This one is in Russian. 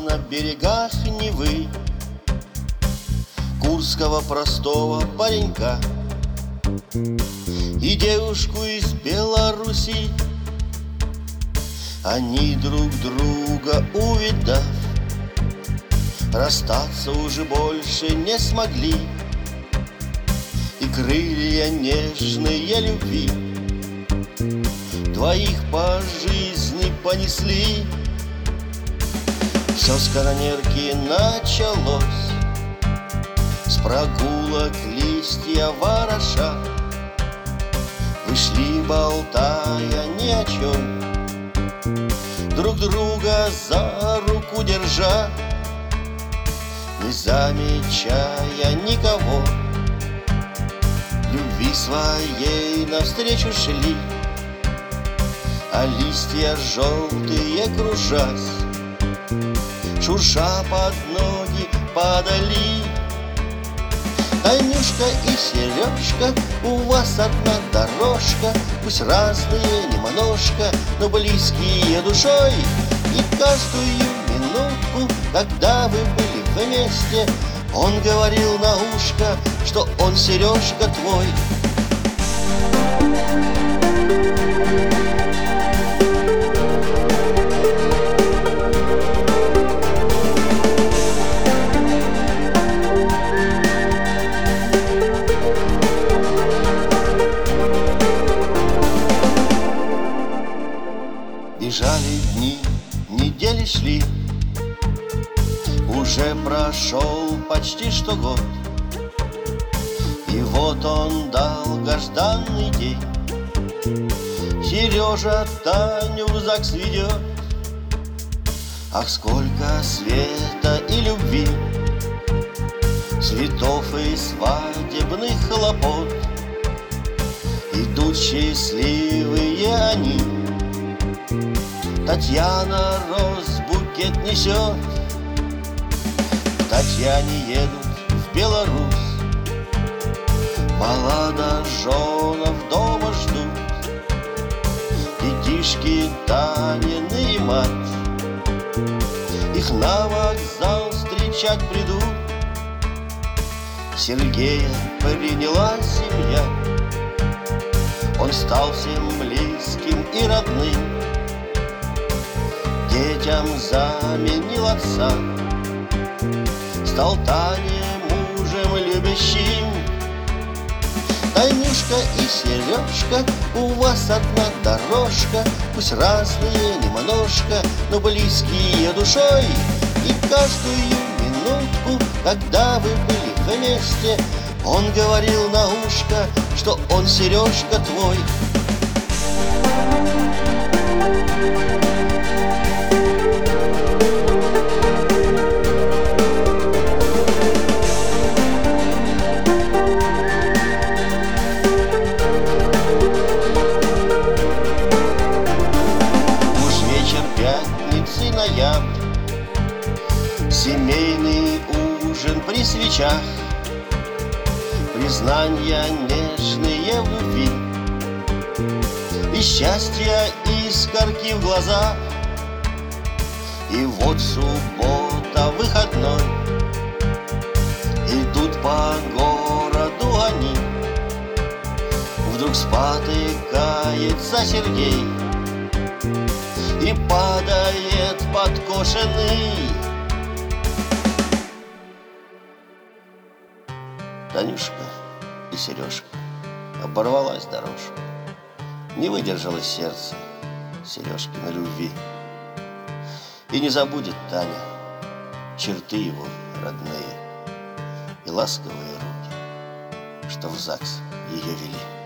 на берегах Невы курского простого паренька и девушку из Беларуси. Они друг друга увидав, расстаться уже больше не смогли, и крылья нежные любви двоих по жизни понесли. Все с канонерки началось, с прогулок листья вороша. Вышли, болтая ни о чем, друг друга за руку держа, не замечая никого, любви своей навстречу шли, а листья желтые кружась, шурша под ноги падали. Танюшка и Сережка, у вас одна дорожка, пусть разные немножко, но близкие душой. И каждую минутку, когда вы были вместе, он говорил на ушко, что он, Сережка, твой. Бежали дни, недели шли, уже прошел почти что год, и вот он долгожданный день. Сережа Таню в ЗАГС ведет. Ах, сколько света и любви, цветов и свадебных хлопот. Идут счастливые они, Татьяна розбукет несет. К Татьяне едут в Беларусь, молодоженов дома ждут. Детишки Танины и мать их на вокзал встречать придут. Сергея приняла семья, он стал всем близким и родным. Детям заменил отца, стал Тане мужем любящим. Танюшка и Сережка, у вас одна дорожка, пусть разные немножко, но близкие душой. И каждую минутку, когда вы были вместе, он говорил на ушко, что он, Сережка, твой. Пятницы, ноябрь, семейный ужин при свечах, признания нежные в любви и счастья искорки в глазах. И вот суббота, выходной, идут по городу они. Вдруг спотыкается Сергей и падает подкошенный. Танюшка и Сережка, оборвалась дорожка, не выдержало сердце Сережки на любви. И не забудет Таня черты его родные и ласковые руки, что в ЗАГС ее вели.